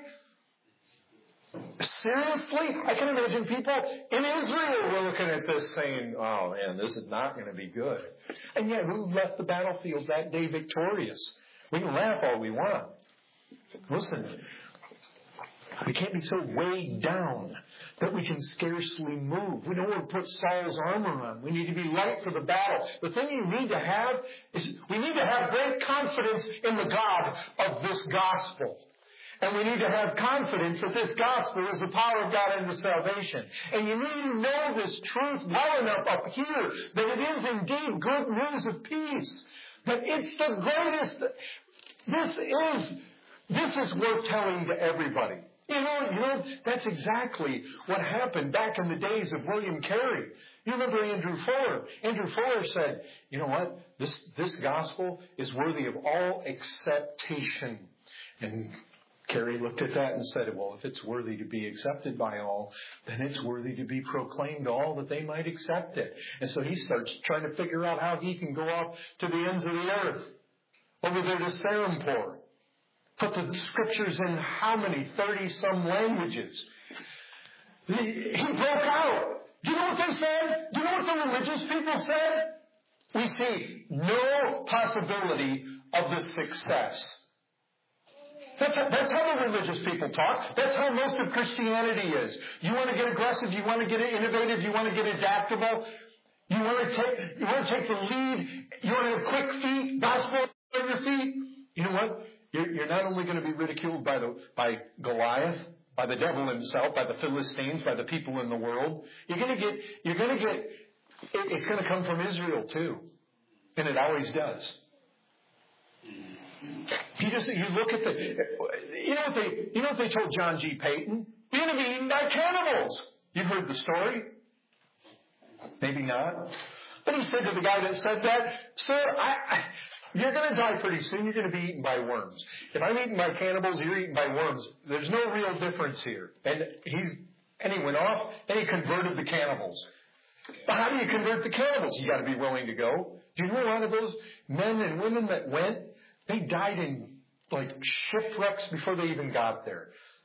Seriously? I can imagine people in Israel were looking at this saying, oh man, this is not going to be good. And yet, who left the battlefield that day victorious? We can laugh all we want. Listen, we can't be so weighed down that we can scarcely move. We don't want to put Saul's armor on. We need to be light for the battle. The thing you need to have is we need to have great confidence in the God of this gospel. And we need to have confidence that this gospel is the power of God unto salvation. And you need to know this truth well enough up here that it is indeed good news of peace. That it's the greatest. This is worth telling to everybody. You know, that's exactly what happened back in the days of William Carey. You remember Andrew Fuller. Andrew Fuller said, you know what? This gospel is worthy of all acceptation. And Carey looked at that and said, well, if it's worthy to be accepted by all, then it's worthy to be proclaimed to all that they might accept it. And so he starts trying to figure out how he can go off to the ends of the earth, over there to Serampore. Put the scriptures in how many? 30-some languages. He broke out. Do you know what they said? Do you know what the religious people said? We see no possibility of the success. That's how the religious people talk. That's how most of Christianity is. You want to get aggressive, you want to get innovative, you want to get adaptable, you want to take the lead, you want to have quick feet, gospel on your feet. You know what? You're not only going to be ridiculed by Goliath, by the devil himself, by the Philistines, by the people in the world. It's going to come from Israel too. And it always does. You look at you know what they told John G. Payton? You're going to be eaten by cannibals. You've heard the story? Maybe not. But he said to the guy that said that, sir, you're going to die pretty soon. You're going to be eaten by worms. If I'm eaten by cannibals, you're eaten by worms. There's no real difference here. And he went off and he converted the cannibals. But how do you convert the cannibals? You got to be willing to go. Do you know a lot of those men and women that went? They died in shipwrecks before they even got there.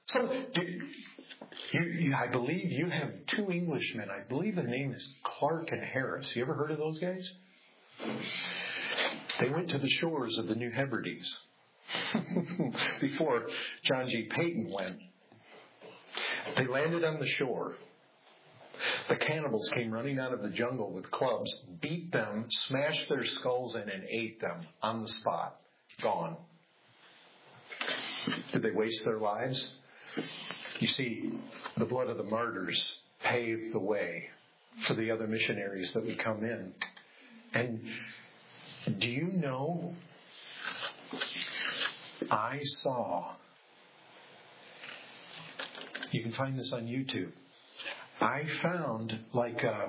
I believe you have two Englishmen. I believe the name is Clark and Harris. You ever heard of those guys? They went to the shores of the New Hebrides before John G. Payton went. They landed on the shore. The cannibals came running out of the jungle with clubs, beat them, smashed their skulls in, and ate them on the spot. Gone. Did they waste their lives? You see, the blood of the martyrs paved the way for the other missionaries that would come in. And do you know, I saw, you can find this on YouTube, I found like a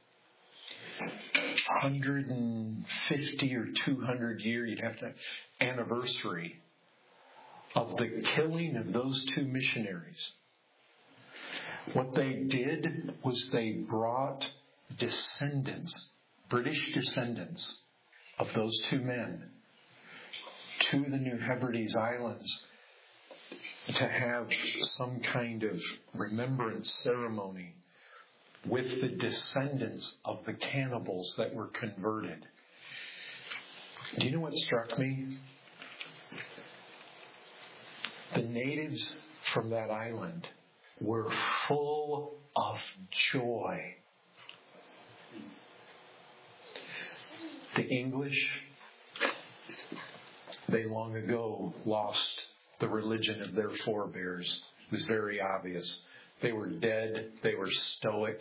150 or 200 year, you'd have to, anniversary of the killing of those two missionaries. What they did was they brought descendants, British descendants of those two men to the New Hebrides Islands to have some kind of remembrance ceremony with the descendants of the cannibals that were converted. Do you know what struck me? The natives from that island were full of joy. The English, they long ago lost the religion of their forebears. It was very obvious. They were dead. They were stoic.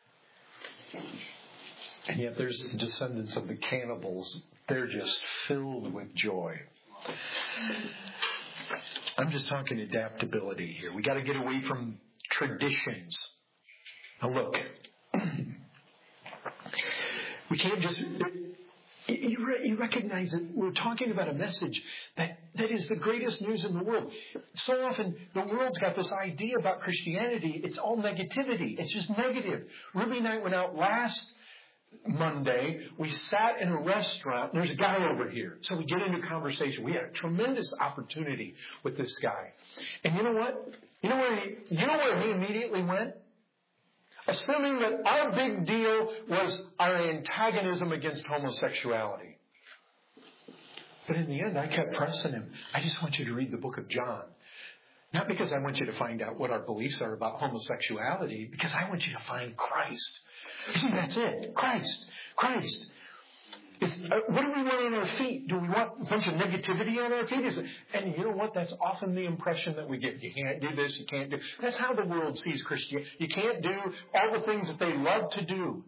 And yet there's the descendants of the cannibals. They're just filled with joy. I'm just talking adaptability here. We got to get away from traditions. Now look, we can't just... You recognize that we're talking about a message that is the greatest news in the world. So often, the world's got this idea about Christianity. It's all negativity. It's just negative. Ruby and I went out last Monday. We sat in a restaurant. There's a guy over here. So we get into conversation. We had a tremendous opportunity with this guy. And you know what? You know where he immediately went? Assuming that our big deal was our antagonism against homosexuality. But in the end, I kept pressing him. I just want you to read the book of John. Not because I want you to find out what our beliefs are about homosexuality, because I want you to find Christ. You see, that's it. Christ. What do we want on our feet? Do we want a bunch of negativity on our feet? And you know what? That's often the impression that we get. You can't do this, you can't do... That's how the world sees Christianity. You can't do all the things that they love to do.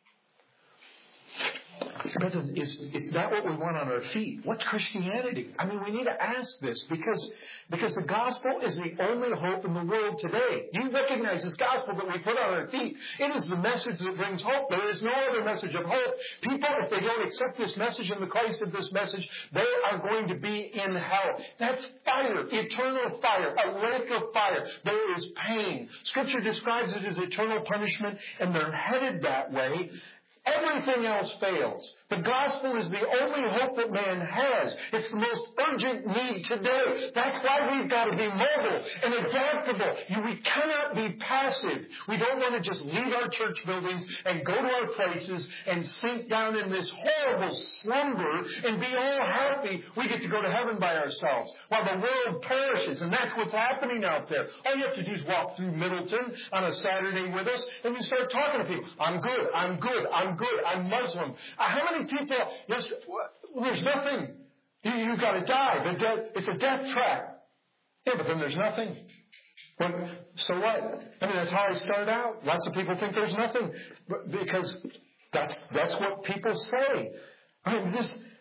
Is that what we want on our feet? What's Christianity? I mean, we need to ask this because the gospel is the only hope in the world today. You recognize this gospel that we put on our feet. It is the message that brings hope. There is no other message of hope. People, if they don't accept this message and the Christ of this message, they are going to be in hell. That's fire, eternal fire, a lake of fire. There is pain. Scripture describes it as eternal punishment, and they're headed that way. Everything else fails. The gospel is the only hope that man has. It's the most urgent need today. That's why we've got to be mobile and adaptable. We cannot be passive. We don't want to just leave our church buildings and go to our places and sink down in this horrible slumber and be all happy we get to go to heaven by ourselves while the world perishes. And that's what's happening out there. All you have to do is walk through Middleton on a Saturday with us and you start talking to people. I'm good, I'm Muslim. How many people, there's nothing. You've got to die. It's a death trap. Yeah, but then there's nothing. Well, so what? I mean, that's how I start out. Lots of people think there's nothing. Because that's what people say. I mean,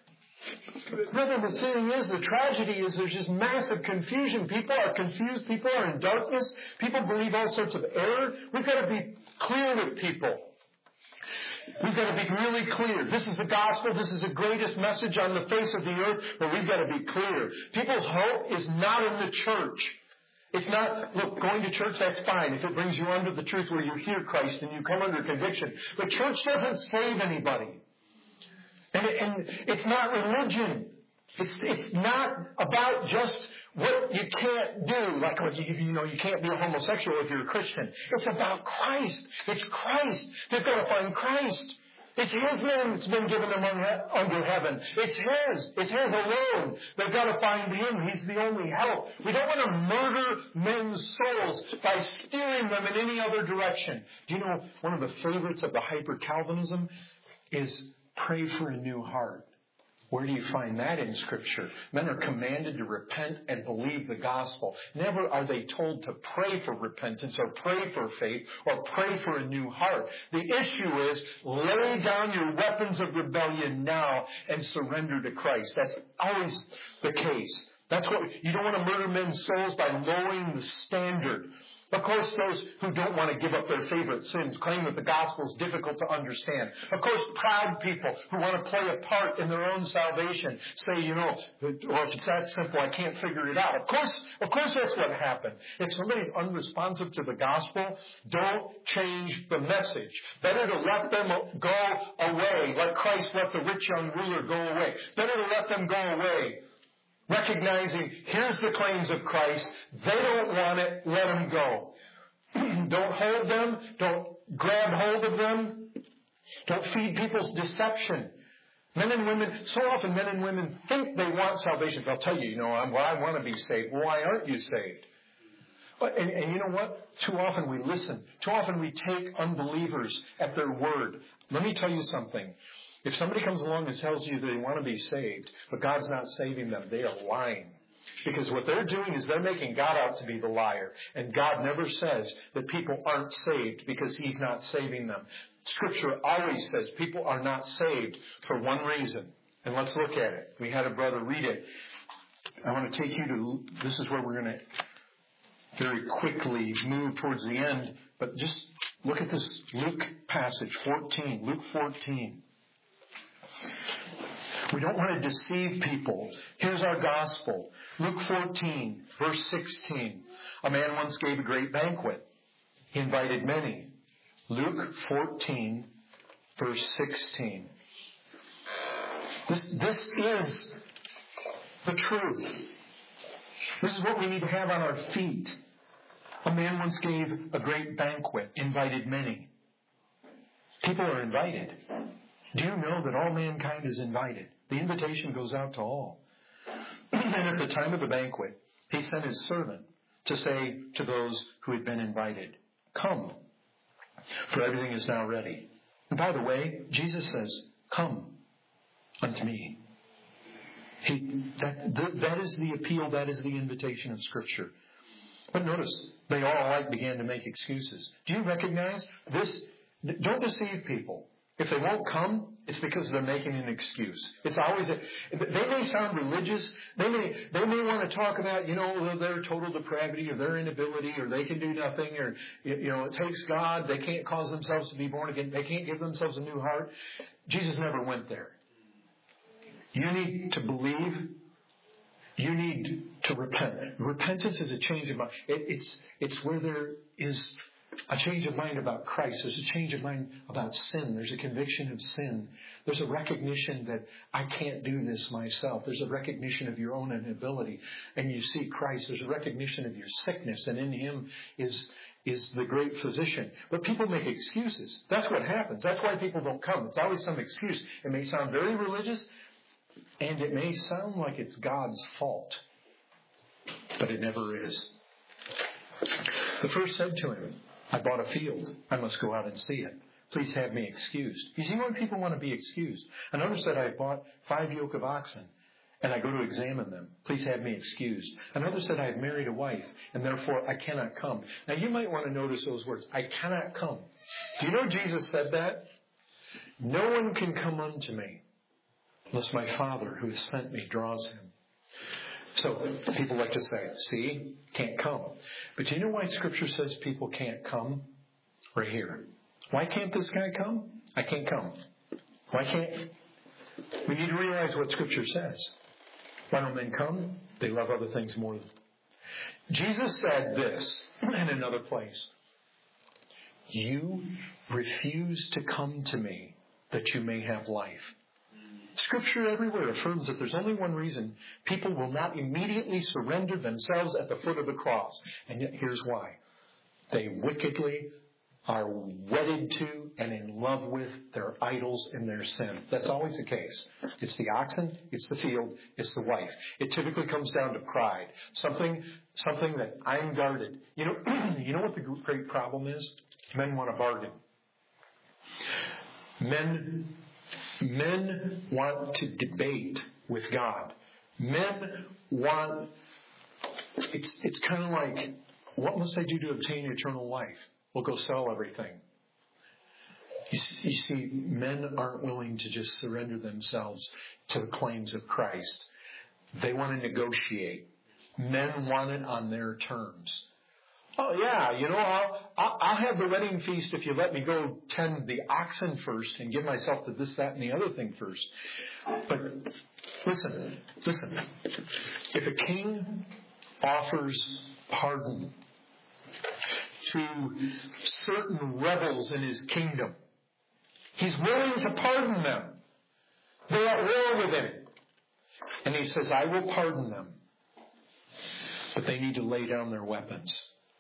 the thing is, the tragedy is there's just massive confusion. People are confused. People are in darkness. People believe all sorts of error. We've got to be clear with people. We've got to be really clear. This is the gospel. This is the greatest message on the face of the earth, but we've got to be clear. People's hope is not in the church. It's not, look, going to church, that's fine if it brings you under the truth where you hear Christ and you come under conviction. But church doesn't save anybody. And it's not religion. It's not about just what you can't do, like you can't be a homosexual if you're a Christian. It's about Christ. It's Christ. They've got to find Christ. It's His name that's been given them under heaven. It's His. It's His alone. They've got to find Him. He's the only help. We don't want to murder men's souls by steering them in any other direction. Do you know one of the favorites of the hyper-Calvinism is pray for a new heart. Where do you find that in Scripture? Men are commanded to repent and believe the gospel. Never are they told to pray for repentance or pray for faith or pray for a new heart. The issue is lay down your weapons of rebellion now and surrender to Christ. That's always the case. That's what you don't want to murder men's souls by lowering the standard. Of course, those who don't want to give up their favorite sins claim that the gospel is difficult to understand. Of course, proud people who want to play a part in their own salvation say, well, if it's that simple, I can't figure it out. Of course, that's what happened. If somebody's unresponsive to the gospel, don't change the message. Better to let them go away, like Christ let the rich young ruler go away. Better to let them go away. Recognizing, here's the claims of Christ. They don't want it. Let them go. Don't hold them. Don't grab hold of them. Don't feed people's deception. Men and women, so often men and women think they want salvation. They'll tell you, I want to be saved. Well, why aren't you saved? And you know what? Too often we listen. Too often we take unbelievers at their word. Let me tell you something. If somebody comes along and tells you they want to be saved, but God's not saving them, they are lying. Because what they're doing is they're making God out to be the liar. And God never says that people aren't saved because He's not saving them. Scripture always says people are not saved for one reason. And let's look at it. We had a brother read it. I want to take you to, this is where we're going to very quickly move towards the end. But just look at this Luke passage, 14. Luke 14. We don't want to deceive people. Here's our gospel. Luke 14, verse 16. A man once gave a great banquet. He invited many. Luke 14, verse 16. This is the truth. This is what we need to have on our feet. A man once gave a great banquet, invited many. People are invited. Do you know that all mankind is invited? The invitation goes out to all. And at the time of the banquet, he sent his servant to say to those who had been invited, "Come, for everything is now ready." And by the way, Jesus says, "Come unto me." That is the appeal, that is the invitation of Scripture. But notice, they all alike began to make excuses. Do you recognize this? Don't deceive people. If they won't come, it's because they're making an excuse. It's always they may sound religious. They may want to talk about, their total depravity or their inability or they can do nothing or, it takes God. They can't cause themselves to be born again. They can't give themselves a new heart. Jesus never went there. You need to believe. You need to repent. Repentance is a change of mind. It's where there is a change of mind about Christ. There's a change of mind about sin. There's a conviction of sin. There's a recognition that I can't do this myself. There's a recognition of your own inability. And you see Christ. There's a recognition of your sickness. And in Him is the great physician. But people make excuses. That's what happens. That's why people don't come. It's always some excuse. It may sound very religious. And it may sound like it's God's fault. But it never is. The first said to him, "I bought a field. I must go out and see it. Please have me excused." You see why people want to be excused. Another said, "I bought 5 yoke of oxen, and I go to examine them. Please have me excused." Another said, "I have married a wife, and therefore I cannot come." Now you might want to notice those words, "I cannot come." Do you know Jesus said that? "No one can come unto me unless my Father who has sent me draws him." So people like to say, "See, can't come." But do you know why Scripture says people can't come? Right here. Why can't this guy come? I can't come. Why can't? We need to realize what Scripture says. Why don't men come? They love other things more than. Jesus said this in another place. "You refuse to come to me that you may have life." Scripture everywhere affirms that there's only one reason people will not immediately surrender themselves at the foot of the cross. And yet here's why. They wickedly are wedded to and in love with their idols and their sin. That's always the case. It's the oxen, it's the field, it's the wife. It typically comes down to pride. Something that I'm guarded. You know what the great problem is? Men want to bargain. Men want to debate with God. Men want, it's kind of like, what must I do to obtain eternal life? Well, go sell everything. You see, men aren't willing to just surrender themselves to the claims of Christ. They want to negotiate. Men want it on their terms. "Oh yeah, I'll have the wedding feast if you let me go tend the oxen first and give myself to this, that, and the other thing first." But listen. If a king offers pardon to certain rebels in his kingdom, he's willing to pardon them. They're at war with him. And he says, "I will pardon them. But they need to lay down their weapons."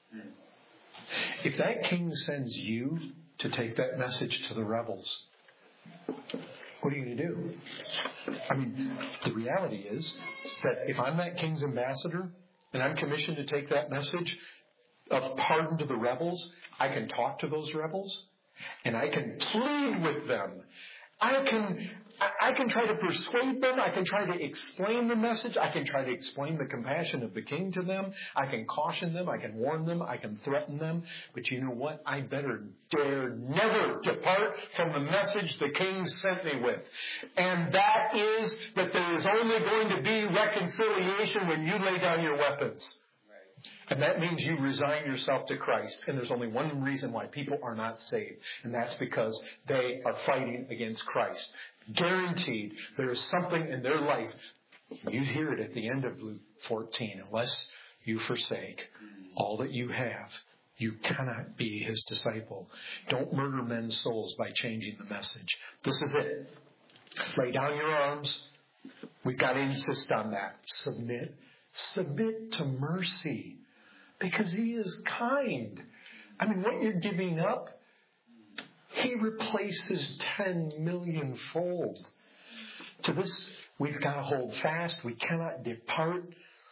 If that king sends you to take that message to the rebels, What are you going to do? I mean, the reality is that if I'm that king's ambassador and I'm commissioned to take that message of pardon to the rebels, I can talk to those rebels and I can plead with them. I can try to persuade them. I can try to explain the message. I can try to explain the compassion of the king to them. I can caution them. I can warn them. I can threaten them. But you know what? I better dare never depart from the message the king sent me with. And that is that there is only going to be reconciliation when you lay down your weapons. And that means you resign yourself to Christ. And there's only one reason why people are not saved. And that's because they are fighting against Christ. Guaranteed, there is something in their life. You hear it at the end of Luke 14. Unless you forsake all that you have, you cannot be His disciple. Don't murder men's souls by changing the message. This is it. Lay down your arms. We've got to insist on that. Submit. Submit to mercy. Because He is kind. I mean, what you're giving up, He replaces 10 million-fold. To this, we've got to hold fast. We cannot depart.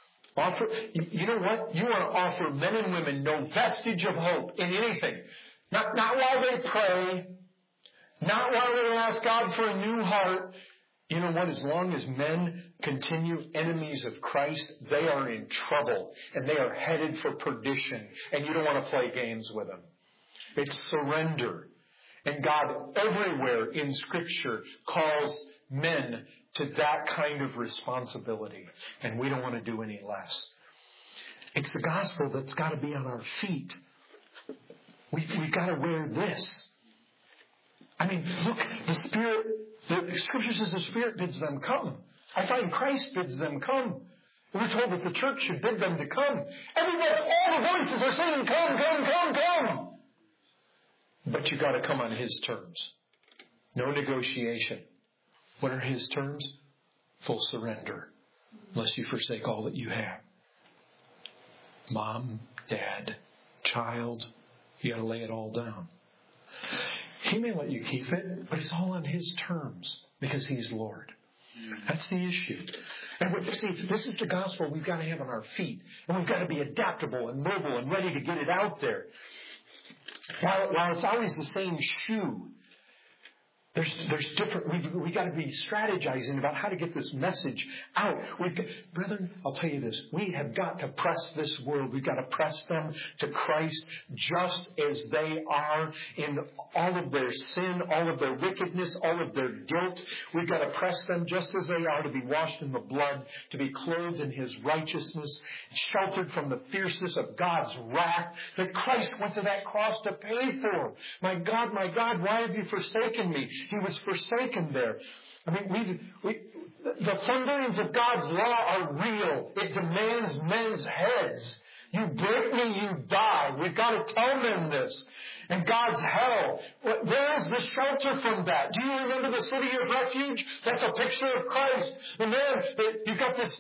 You know what? You want to offer men and women no vestige of hope in anything. Not while they pray. Not while they ask God for a new heart. You know what? As long as men continue enemies of Christ, they are in trouble. And they are headed for perdition. And you don't want to play games with them. It's surrender. And God everywhere in Scripture calls men to that kind of responsibility. And we don't want to do any less. It's the gospel that's got to be on our feet. We've got to wear this. I mean, look, the Scripture says the Spirit bids them come. I find Christ bids them come. We're told that the church should bid them to come. Everybody, all the voices are saying, come, come, come, come. But you got to come on His terms. No negotiation. What are His terms? Full surrender. Unless you forsake all that you have. Mom, dad, child, you got to lay it all down. He may let you keep it, but it's all on His terms because He's Lord. That's the issue. And this is the gospel we've got to have on our feet. And we've got to be adaptable and mobile and ready to get it out there. While it's always the same shoe, there's different. We got to be strategizing about how to get this message out. Brethren, I'll tell you this: we have got to press this world. We've got to press them to Christ, just as they are in all of their sin, all of their wickedness, all of their guilt. We've got to press them just as they are, to be washed in the blood, to be clothed in His righteousness, sheltered from the fierceness of God's wrath that Christ went to that cross to pay for. My God, why have you forsaken me? He was forsaken there. I mean, the thunderings of God's law are real. It demands men's heads. You break me, you die. We've got to tell men this. And God's hell. Where is the shelter from that? Do you remember the city of refuge? That's a picture of Christ. The man, you've got this,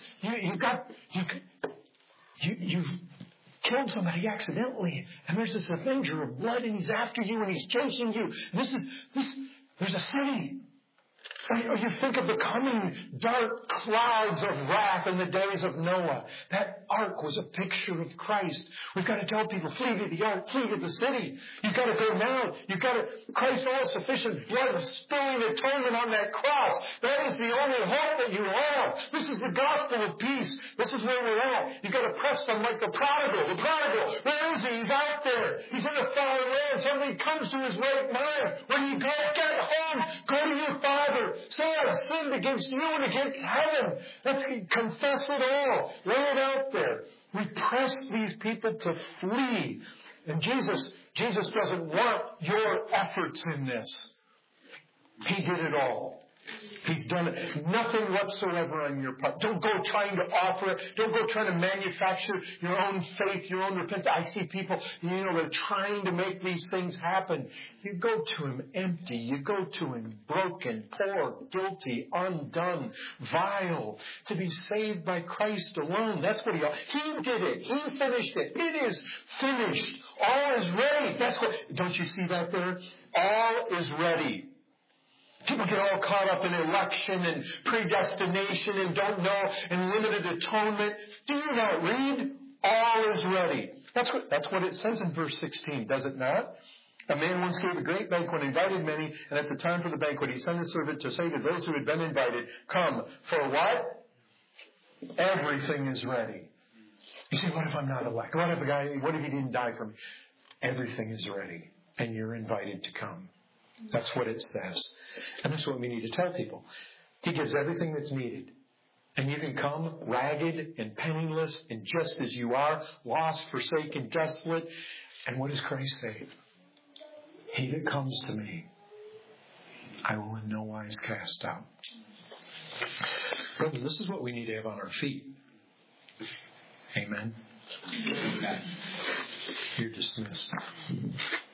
you've killed somebody accidentally. And there's this avenger of blood and he's after you and he's chasing you. There's a city. Or you think of the coming dark clouds of wrath in the days of Noah. That ark was a picture of Christ. We've got to tell people, flee to the ark, flee to the city. You've got to go now. Christ's all-sufficient blood spilling atonement on that cross. That is the only hope that you have. This is the gospel of peace. This is where we're at. You've got to press them like the prodigal. The prodigal, where is he? He's out there. He's in a foreign land. Somebody comes to his right mind. When you go, get home. Go to your father. Say, I've sinned against you and against heaven. Let's confess it all. Lay it out there. We press these people to flee. And Jesus doesn't want your efforts in this. He did it all. He's done it. Nothing whatsoever on your part. Don't go trying to offer it. Don't go trying to manufacture your own faith, your own repentance. I see people, they're trying to make these things happen. You go to Him empty. You go to Him broken, poor, guilty, undone, vile, to be saved by Christ alone. That's what He did it. He finished it. It is finished. All is ready. Don't you see that there? All is ready. People get all caught up in election and predestination and don't know and limited atonement. Do you not read? All is ready. That's what it says in verse 16, does it not? A man once gave a great banquet, invited many, and at the time for the banquet, he sent a servant to say to those who had been invited, come, for what? Everything is ready. You say, what if I'm not elect? What if he didn't die for me? Everything is ready, and you're invited to come. That's what it says. And that's what we need to tell people. He gives everything that's needed. And you can come ragged and penniless and just as you are, lost, forsaken, desolate. And what does Christ say? He that comes to me, I will in no wise cast out. Brother, this is what we need to have on our feet. Amen. You're dismissed.